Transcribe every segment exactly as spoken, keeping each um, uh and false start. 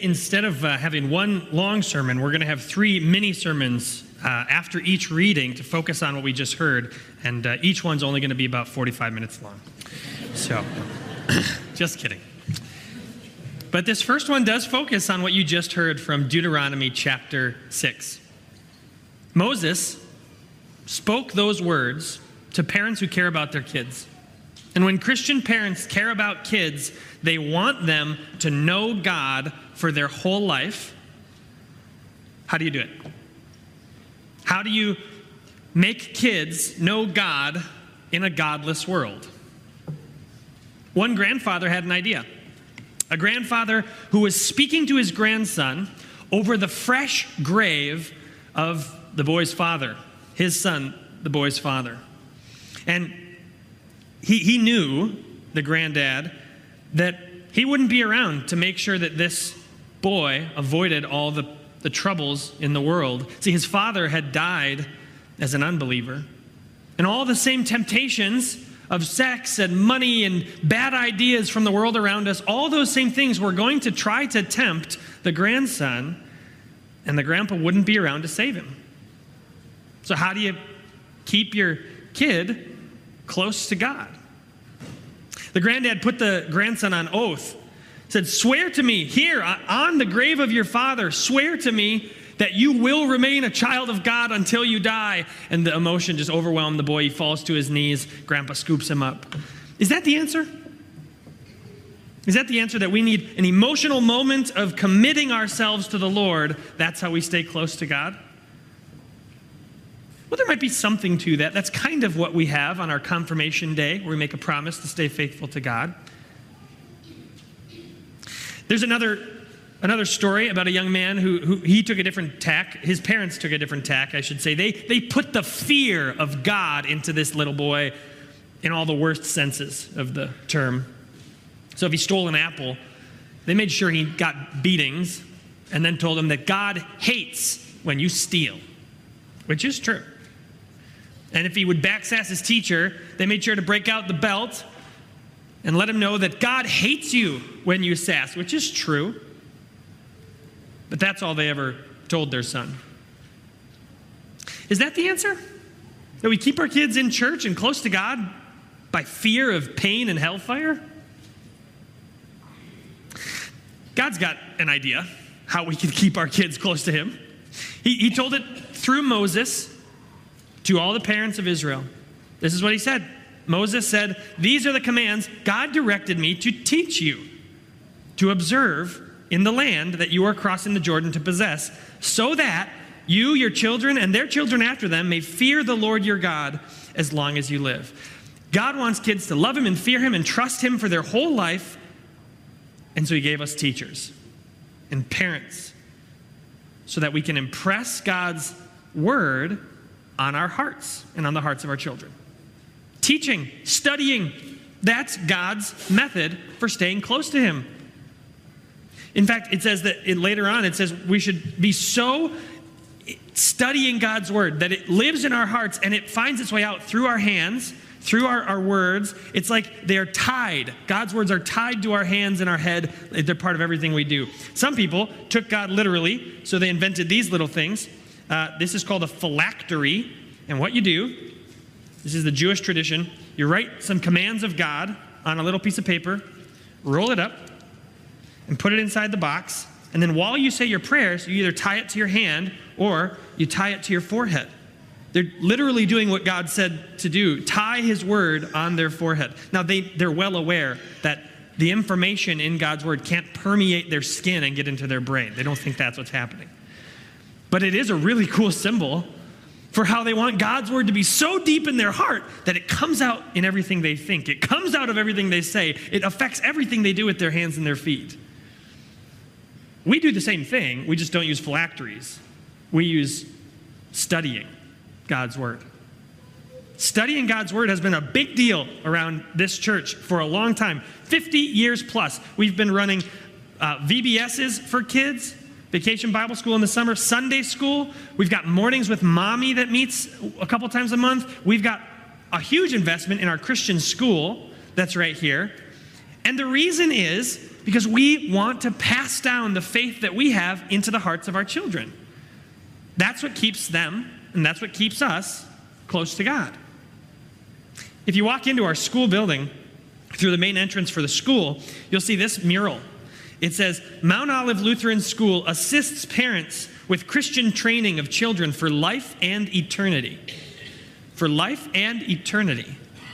instead of uh, having one long sermon, we're going to have three mini sermons uh, after each reading to focus on what we just heard, and uh, each one's only going to be about forty-five minutes long. So, just kidding. But this first one does focus on what you just heard from Deuteronomy chapter six. Moses spoke those words to parents who care about their kids. And when Christian parents care about kids, they want them to know God for their whole life. How do you do it? How do you make kids know God in a godless world? One grandfather had an idea. A grandfather who was speaking to his grandson over the fresh grave of the boy's father, his son, the boy's father. And he, he knew, the granddad, that he wouldn't be around to make sure that this boy avoided all the, the troubles in the world. See, his father had died as an unbeliever. And all the same temptations of sex and money and bad ideas from the world around us, all those same things were going to try to tempt the grandson, and the grandpa wouldn't be around to save him. So how do you keep your kid close to God? The granddad put the grandson on oath, said, swear to me here on the grave of your father, swear to me that you will remain a child of God until you die. And the emotion just overwhelmed the boy. He falls to his knees. Grandpa scoops him up. Is that the answer? Is that the answer, that we need an emotional moment of committing ourselves to the Lord? That's how we stay close to God? Well, there might be something to that. That's kind of what we have on our confirmation day, where we make a promise to stay faithful to God. There's another another story about a young man who, who he took a different tack. His parents took a different tack, I should say. They, they put the fear of God into this little boy in all the worst senses of the term. So if he stole an apple, they made sure he got beatings and then told him that God hates when you steal, which is true. And if he would backsass his teacher, they made sure to break out the belt and let him know that God hates you when you sass, which is true. But that's all they ever told their son. Is that the answer? That we keep our kids in church and close to God by fear of pain and hellfire? God's got an idea how we can keep our kids close to him. He, he told it through Moses to all the parents of Israel. This is what he said. Moses said, these are the commands God directed me to teach you, to observe in the land that you are crossing the Jordan to possess, so that you, your children, and their children after them may fear the Lord your God as long as you live. God wants kids to love him and fear him and trust him for their whole life, and so he gave us teachers and parents so that we can impress God's word on our hearts and on the hearts of our children. Teaching, studying, that's God's method for staying close to him. In fact, it says that it, later on, it says we should be so studying God's word that it lives in our hearts and it finds its way out through our hands, through our, our words. It's like they are tied. God's words are tied to our hands and our head. They're part of everything we do. Some people took God literally, so they invented these little things. Uh, this is called a phylactery. And what you do, this is the Jewish tradition, you write some commands of God on a little piece of paper, roll it up, and put it inside the box. And then while you say your prayers, you either tie it to your hand or you tie it to your forehead. They're literally doing what God said to do, tie his word on their forehead. Now, they, they're well aware that the information in God's word can't permeate their skin and get into their brain. They don't think that's what's happening. But it is a really cool symbol for how they want God's word to be so deep in their heart that it comes out in everything they think. It comes out of everything they say. It affects everything they do with their hands and their feet. We do the same thing, we just don't use phylacteries. We use studying God's word. Studying God's word has been a big deal around this church for a long time. fifty years plus. We've been running uh, V B S's for kids, Vacation Bible School in the summer, Sunday school. We've got Mornings with Mommy that meets a couple times a month. We've got a huge investment in our Christian school that's right here. And the reason is because we want to pass down the faith that we have into the hearts of our children. That's what keeps them, and that's what keeps us close to God. If you walk into our school building through the main entrance for the school, you'll see this mural. It says, Mount Olive Lutheran School assists parents with Christian training of children for life and eternity. For life and eternity.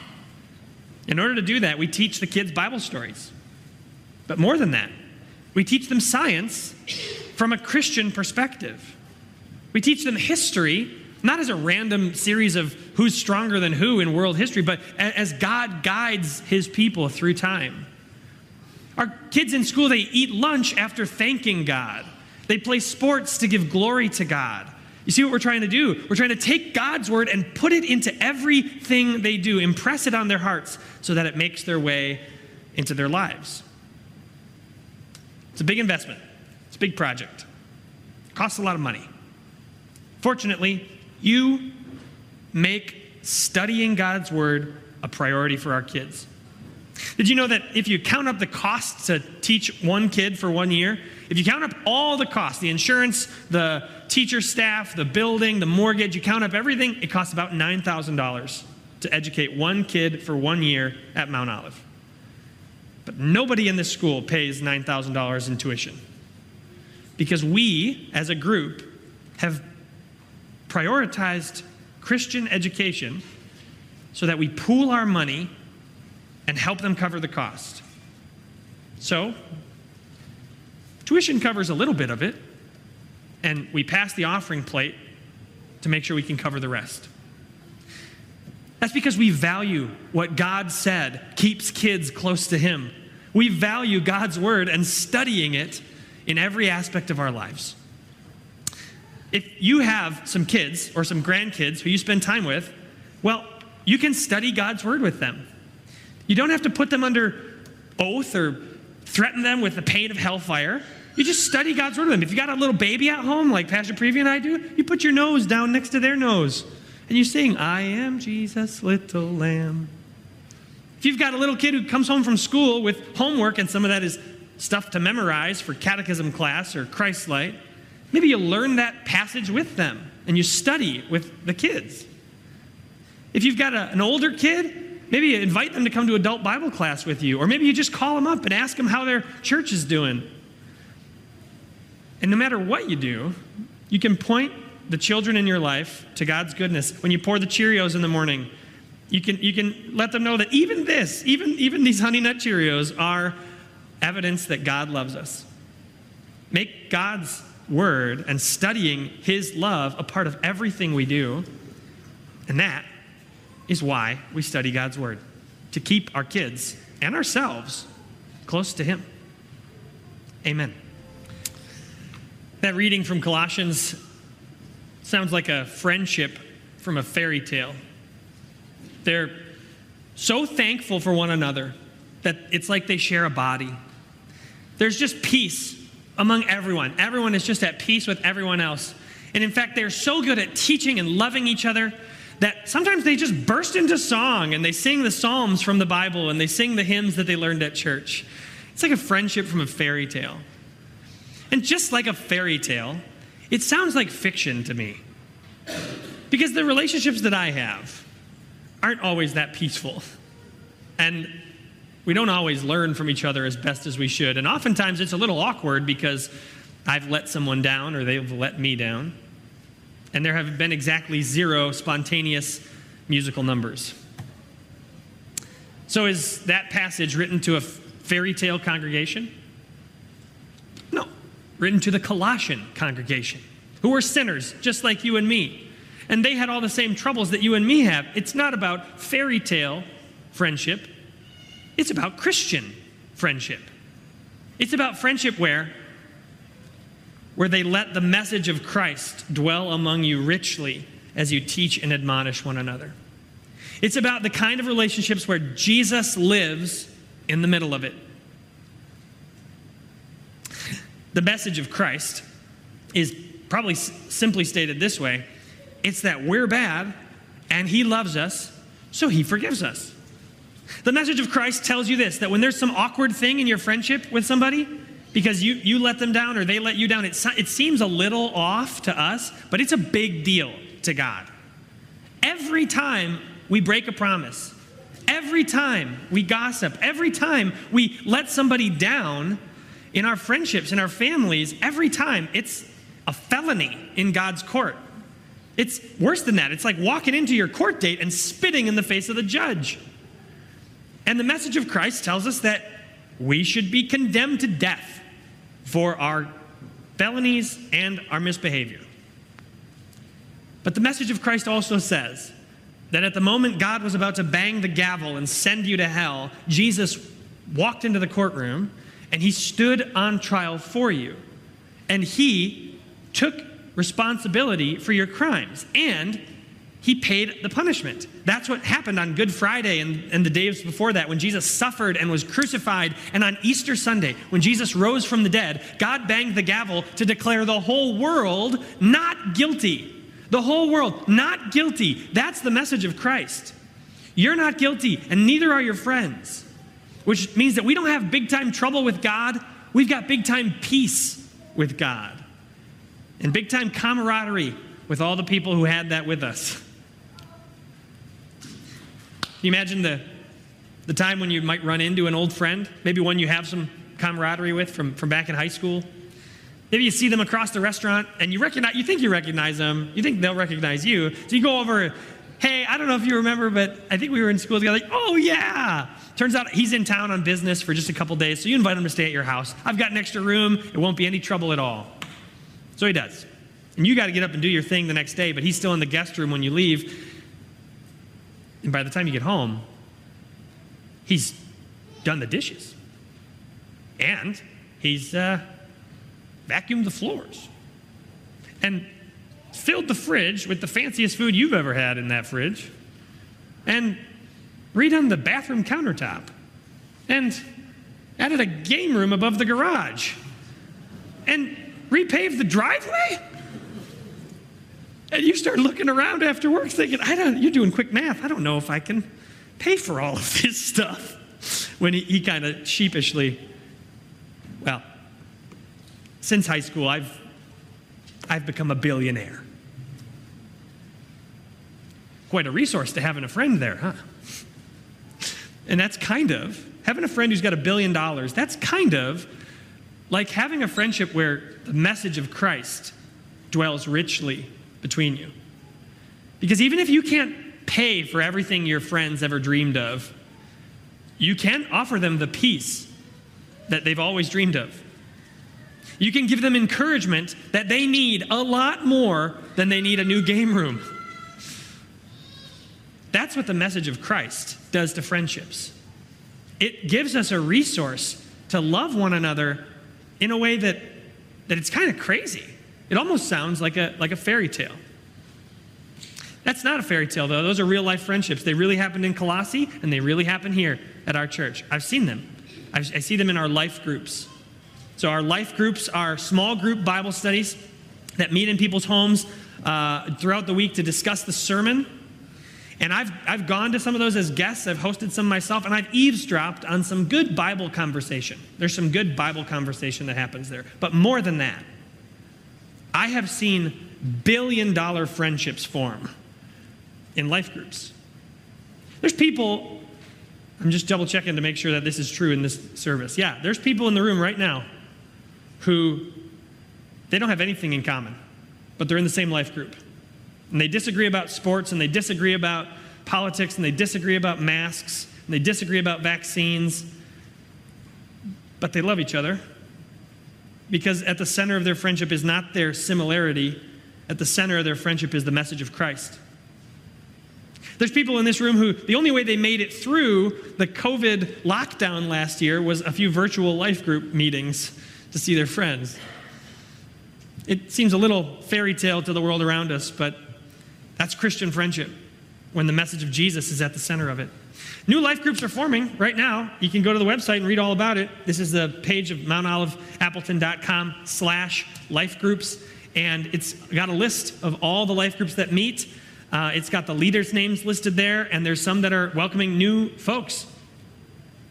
In order to do that, we teach the kids Bible stories. But more than that, we teach them science from a Christian perspective. We teach them history, not as a random series of who's stronger than who in world history, but as God guides his people through time. Our kids in school, they eat lunch after thanking God. They play sports to give glory to God. You see what we're trying to do? We're trying to take God's word and put it into everything they do, impress it on their hearts so that it makes their way into their lives. It's a big investment. It's a big project. It costs a lot of money. Fortunately, you make studying God's word a priority for our kids. Did you know that if you count up the costs to teach one kid for one year, if you count up all the costs, the insurance, the teacher staff, the building, the mortgage, you count up everything, it costs about nine thousand dollars to educate one kid for one year at Mount Olive. But nobody in this school pays nine thousand dollars in tuition. Because we, as a group, have prioritized Christian education so that we pool our money and help them cover the cost. So, tuition covers a little bit of it, and we pass the offering plate to make sure we can cover the rest. That's because we value what God said keeps kids close to him. We value God's word and studying it in every aspect of our lives. If you have some kids or some grandkids who you spend time with, well, you can study God's word with them. You don't have to put them under oath or threaten them with the pain of hellfire. You just study God's word with them. If you got a little baby at home, like Pastor Preview and I do, you put your nose down next to their nose, and you sing, I am Jesus' little lamb. If you've got a little kid who comes home from school with homework, and some of that is stuff to memorize for catechism class or Christ Light, maybe you learn that passage with them, and you study with the kids. If you've got a, an older kid, maybe you invite them to come to adult Bible class with you, or maybe you just call them up and ask them how their church is doing. And no matter what you do, you can point the children in your life to God's goodness. When you pour the Cheerios in the morning, you can you can let them know that even this, even, even these Honey Nut Cheerios are evidence that God loves us. Make God's word and studying his love a part of everything we do, and that is why we study God's word, to keep our kids and ourselves close to him. Amen. That reading from Colossians sounds like a friendship from a fairy tale. They're so thankful for one another that it's like they share a body. There's just peace among everyone. Everyone is just at peace with everyone else. And in fact, they're so good at teaching and loving each other that sometimes they just burst into song and they sing the Psalms from the Bible and they sing the hymns that they learned at church. It's like a friendship from a fairy tale. And just like a fairy tale, it sounds like fiction to me. Because the relationships that I have aren't always that peaceful. And we don't always learn from each other as best as we should. And oftentimes it's a little awkward because I've let someone down or they've let me down. And there have been exactly zero spontaneous musical numbers. So is that passage written to a fairy tale congregation? No. Written to the Colossian congregation, who were sinners just like you and me. And they had all the same troubles that you and me have. It's not about fairy tale friendship. It's about Christian friendship. It's about friendship where where they let the message of Christ dwell among you richly as you teach and admonish one another. It's about the kind of relationships where Jesus lives in the middle of it. The message of Christ is probably s- simply stated this way. It's that we're bad and he loves us, so he forgives us. The message of Christ tells you this, that when there's some awkward thing in your friendship with somebody, because you, you let them down or they let you down, it, it seems a little off to us, but it's a big deal to God. Every time we break a promise, every time we gossip, every time we let somebody down in our friendships, in our families, every time it's a felony in God's court. It's worse than that. It's like walking into your court date and spitting in the face of the judge. And the message of Christ tells us that we should be condemned to death for our felonies and our misbehavior. But the message of Christ also says that at the moment God was about to bang the gavel and send you to hell, Jesus walked into the courtroom and he stood on trial for you. And he took responsibility for your crimes, and he paid the punishment. That's what happened on Good Friday and, and the days before that, when Jesus suffered and was crucified. And on Easter Sunday, when Jesus rose from the dead, God banged the gavel to declare the whole world not guilty. The whole world not guilty. That's the message of Christ. You're not guilty, and neither are your friends. Which means that we don't have big-time trouble with God. We've got big-time peace with God. And big-time camaraderie with all the people who had that with us. Can you imagine the, the time when you might run into an old friend? Maybe one you have some camaraderie with from, from back in high school. Maybe you see them across the restaurant and you recognize, you think you recognize them. You think they'll recognize you. So you go over, hey, I don't know if you remember, but I think we were in school together. Like, oh, yeah. Turns out he's in town on business for just a couple days, so you invite him to stay at your house. I've got an extra room. It won't be any trouble at all. So he does. And you got to get up and do your thing the next day, but he's still in the guest room when you leave. And by the time you get home, he's done the dishes. And he's uh, vacuumed the floors. And filled the fridge with the fanciest food you've ever had in that fridge. And redone the bathroom countertop. And added a game room above the garage. And repave the driveway? And you start looking around after work thinking, I don't, you're doing quick math. I don't know if I can pay for all of this stuff. When he, he kind of sheepishly, well, since high school, I've, I've become a billionaire. Quite a resource to having a friend there, huh? And that's kind of, having a friend who's got a billion dollars, that's kind of like having a friendship where the message of Christ dwells richly between you. Because even if you can't pay for everything your friends ever dreamed of, you can offer them the peace that they've always dreamed of. You can give them encouragement that they need a lot more than they need a new game room. That's what the message of Christ does to friendships. It gives us a resource to love one another in a way that, that it's kind of crazy. It almost sounds like a, like a fairy tale. That's not a fairy tale, though. Those are real-life friendships. They really happened in Colossae, and they really happen here at our church. I've seen them. I've, I see them in our life groups. So our life groups are small group Bible studies that meet in people's homes uh, throughout the week to discuss the sermon. And I've, I've gone to some of those as guests. I've hosted some myself, and I've eavesdropped on some good Bible conversation. There's some good Bible conversation that happens there. But more than that, I have seen billion-dollar friendships form in life groups. There's people, I'm just double-checking to make sure that this is true in this service. Yeah, there's people in the room right now who, they don't have anything in common, but they're in the same life group. And they disagree about sports, and they disagree about politics, and they disagree about masks, and they disagree about vaccines, but they love each other because at the center of their friendship is not their similarity. At the center of their friendship is the message of Christ. There's people in this room who the only way they made it through the COVID lockdown last year was a few virtual life group meetings to see their friends. It seems a little fairy tale to the world around us, but that's Christian friendship when the message of Jesus is at the center of it. New life groups are forming right now. You can go to the website and read all about it. This is the page of mount olive appleton dot com slash life groups, and it's got a list of all the life groups that meet. Uh, it's got the leaders' names listed there, and there's some that are welcoming new folks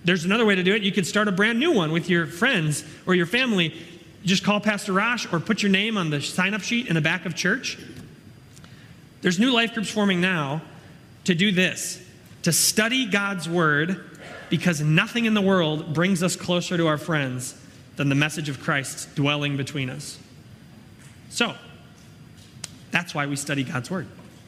There's another way to do it. You could start a brand new one with your friends or your family. Just call Pastor Rosh or put your name on the sign-up sheet in the back of church. There's new life groups forming now to do this, to study God's word, because nothing in the world brings us closer to our friends than the message of Christ dwelling between us. So, that's why we study God's word.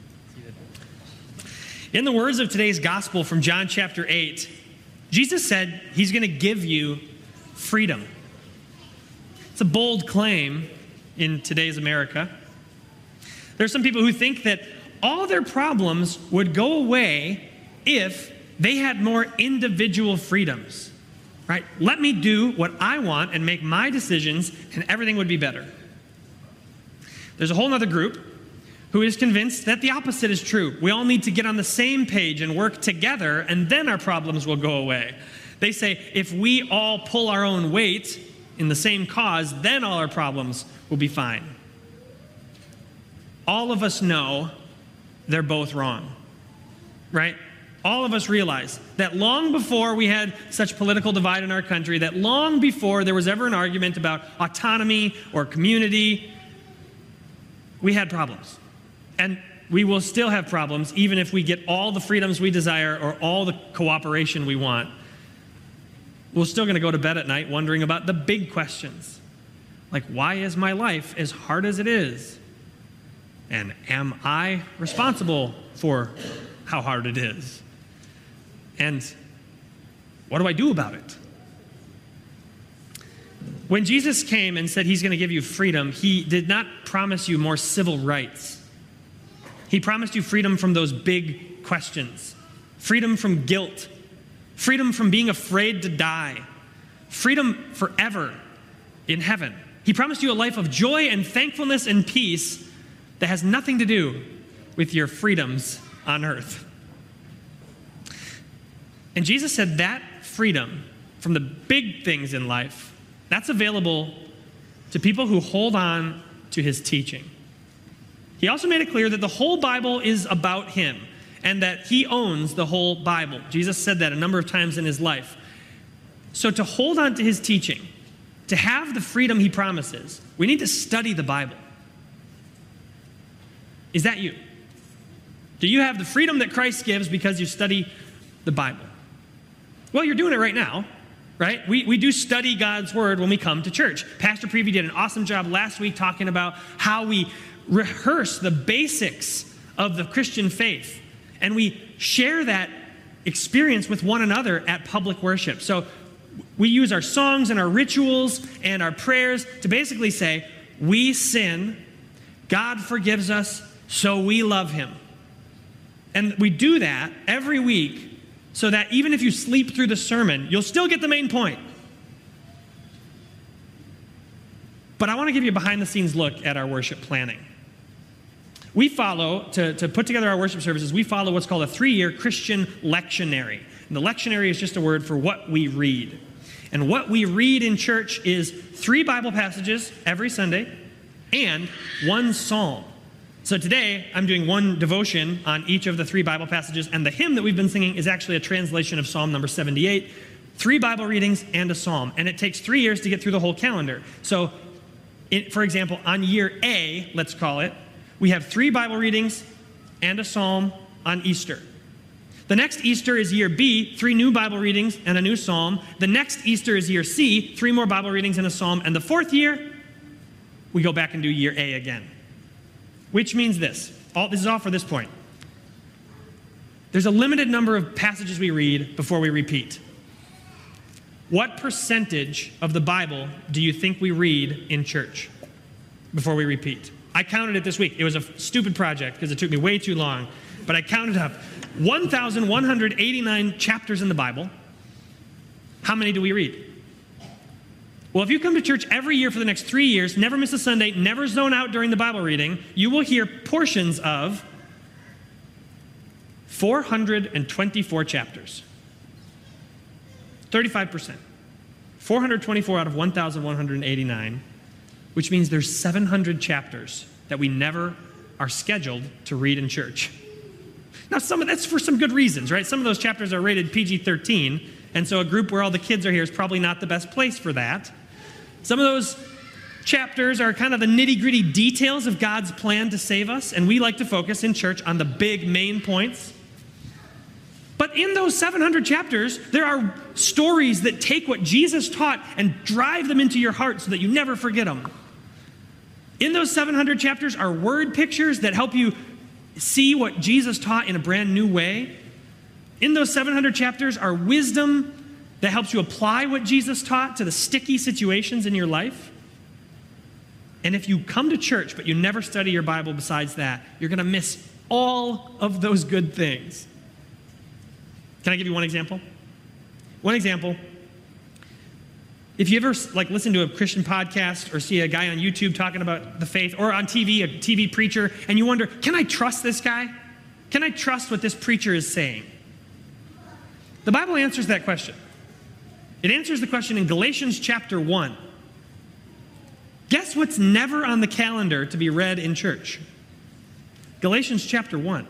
In the words of today's gospel from John chapter eight, Jesus said he's going to give you freedom. It's a bold claim in today's America. There's some people who think that all their problems would go away if they had more individual freedoms, right? Let me do what I want and make my decisions, and everything would be better. There's a whole other group who is convinced that the opposite is true. We all need to get on the same page and work together, and then our problems will go away. They say if we all pull our own weight in the same cause, then all our problems will be fine. All of us know they're both wrong, right? All of us realize that long before we had such political divide in our country, that long before there was ever an argument about autonomy or community, we had problems. And we will still have problems even if we get all the freedoms we desire or all the cooperation we want. We're still going to go to bed at night wondering about the big questions. Like, why is my life as hard as it is? And am I responsible for how hard it is? And what do I do about it? When Jesus came and said he's going to give you freedom, he did not promise you more civil rights. He promised you freedom from those big questions, freedom from guilt, freedom from being afraid to die, freedom forever in heaven. He promised you a life of joy and thankfulness and peace that has nothing to do with your freedoms on earth. And Jesus said that freedom from the big things in life, that's available to people who hold on to his teaching. He also made it clear that the whole Bible is about him and that he owns the whole Bible. Jesus said that a number of times in his life. So to hold on to his teaching, to have the freedom he promises, we need to study the Bible. Is that you? Do you have the freedom that Christ gives because you study the Bible? Well, you're doing it right now, right? We, we do study God's word when we come to church. Pastor Prevey did an awesome job last week talking about how we rehearse the basics of the Christian faith, and we share that experience with one another at public worship. So we use our songs and our rituals and our prayers to basically say, we sin, God forgives us, so we love him. And we do that every week so that even if you sleep through the sermon, you'll still get the main point. But I want to give you a behind-the-scenes look at our worship planning. We follow, to, to put together our worship services, we follow what's called a three-year Christian lectionary. And the lectionary is just a word for what we read. And what we read in church is three Bible passages every Sunday and one psalm. So today, I'm doing one devotion on each of the three Bible passages, and the hymn that we've been singing is actually a translation of Psalm number seventy-eight, three Bible readings and a psalm. And it takes three years to get through the whole calendar. So, it, for example, on year A, let's call it, we have three Bible readings and a psalm on Easter. The next Easter is year B, three new Bible readings and a new psalm. The next Easter is year C, three more Bible readings and a psalm. And the fourth year, we go back and do year A again. Which means this. All, this is all for this point. There's a limited number of passages we read before we repeat. What percentage of the Bible do you think we read in church before we repeat? I counted it this week. It was a stupid project because it took me way too long. But I counted up one thousand one hundred eighty-nine chapters in the Bible. How many do we read? Well, if you come to church every year for the next three years, never miss a Sunday, never zone out during the Bible reading, you will hear portions of four hundred twenty-four chapters. thirty-five percent. four hundred twenty-four out of one thousand one hundred eighty-nine, which means there's seven hundred chapters that we never are scheduled to read in church. Now, some of that's for some good reasons, right? Some of those chapters are rated P G thirteen, And so a group where all the kids are here is probably not the best place for that. Some of those chapters are kind of the nitty-gritty details of God's plan to save us, and we like to focus in church on the big main points. But in those seven hundred chapters, there are stories that take what Jesus taught and drive them into your heart so that you never forget them. In those seven hundred chapters are word pictures that help you see what Jesus taught in a brand new way. In those seven hundred chapters are wisdom that helps you apply what Jesus taught to the sticky situations in your life. And if you come to church but you never study your Bible besides that, you're going to miss all of those good things. Can I give you one example? One example. If you ever like listen to a Christian podcast or see a guy on YouTube talking about the faith, or on T V, a T V preacher, and you wonder, can I trust this guy? Can I trust what this preacher is saying? The Bible answers that question. It answers the question in Galatians chapter one. Guess what's never on the calendar to be read in church? Galatians chapter one.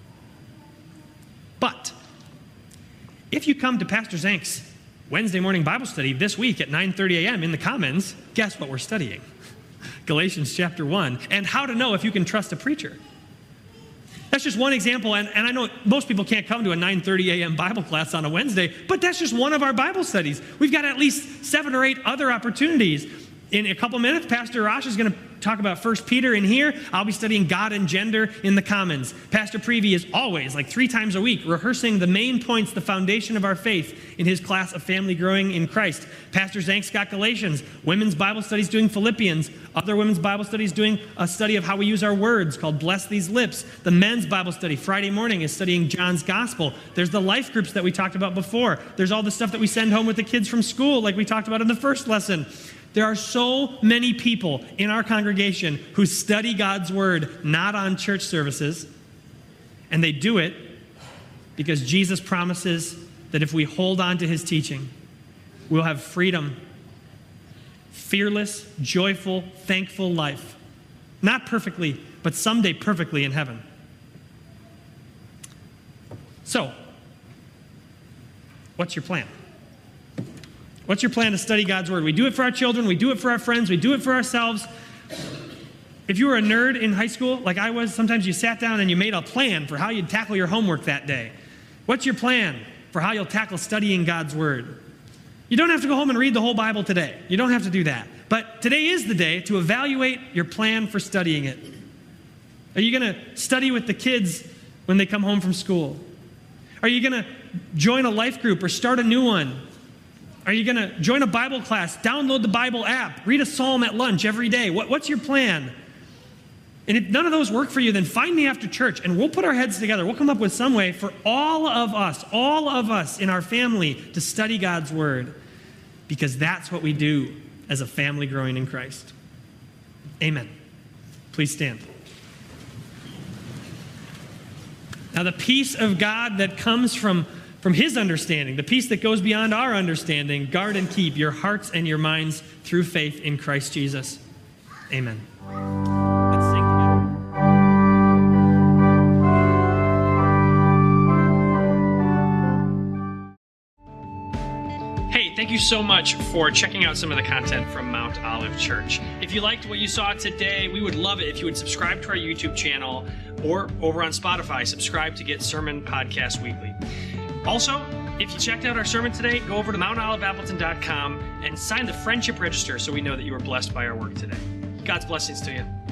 But if you come to Pastor Zank's Wednesday morning Bible study this week at nine thirty a.m. in the Commons, guess what we're studying? Galatians chapter one, and how to know if you can trust a preacher. That's just one example, and, and I know most people can't come to a nine thirty a.m. Bible class on a Wednesday, but that's just one of our Bible studies. We've got at least seven or eight other opportunities. In a couple minutes, Pastor Rosh is going to talk about First Peter in here. I'll be studying God and gender in the Commons. Pastor Prevey is always, like three times a week, rehearsing the main points, the foundation of our faith in his class of Family Growing in Christ. Pastor Zank's got Galatians. Women's Bible studies doing Philippians. Other women's Bible studies doing a study of how we use our words called Bless These Lips. The men's Bible study Friday morning is studying John's Gospel. There's the life groups that we talked about before. There's all the stuff that we send home with the kids from school, like we talked about in the first lesson. There are so many people in our congregation who study God's word not on church services, and they do it because Jesus promises that if we hold on to his teaching, we'll have freedom, fearless, joyful, thankful life. Not perfectly, but someday perfectly in heaven. So, what's your plan? What's your plan to study God's word? We do it for our children. We do it for our friends. We do it for ourselves. If you were a nerd in high school, like I was, sometimes you sat down and you made a plan for how you'd tackle your homework that day. What's your plan for how you'll tackle studying God's word? You don't have to go home and read the whole Bible today. You don't have to do that. But today is the day to evaluate your plan for studying it. Are you going to study with the kids when they come home from school? Are you going to join a life group or start a new one? Are you going to join a Bible class, download the Bible app, read a psalm at lunch every day? What, what's your plan? And if none of those work for you, then find me after church, and we'll put our heads together. We'll come up with some way for all of us, all of us in our family to study God's word, because that's what we do as a family growing in Christ. Amen. Please stand. Now, the peace of God that comes from From his understanding, the peace that goes beyond our understanding, guard and keep your hearts and your minds through faith in Christ Jesus. Amen. Let's sing together. Hey, thank you so much for checking out some of the content from Mount Olive Church. If you liked what you saw today, we would love it if you would subscribe to our YouTube channel, or over on Spotify, subscribe to get sermon podcasts weekly. Also, if you checked out our sermon today, go over to mount olive appleton dot com and sign the friendship register so we know that you were blessed by our work today. God's blessings to you.